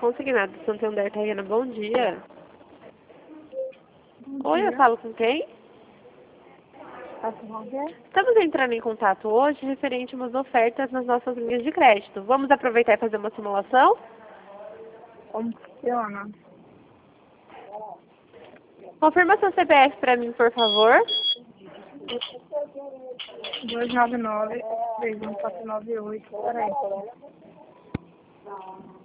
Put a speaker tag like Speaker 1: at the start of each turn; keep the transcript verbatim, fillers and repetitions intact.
Speaker 1: consignado Santander Terrena, bom dia.
Speaker 2: Bom
Speaker 1: Oi,
Speaker 2: dia.
Speaker 1: eu falo com quem?
Speaker 2: Posso fazer?
Speaker 1: Estamos entrando em contato hoje referente a umas ofertas nas nossas linhas de crédito. Vamos aproveitar e fazer uma simulação?
Speaker 2: Como funciona?
Speaker 1: Confirma seu C P F para mim, por favor.
Speaker 2: dois nove nove, três um quatro nove oito. Peraí.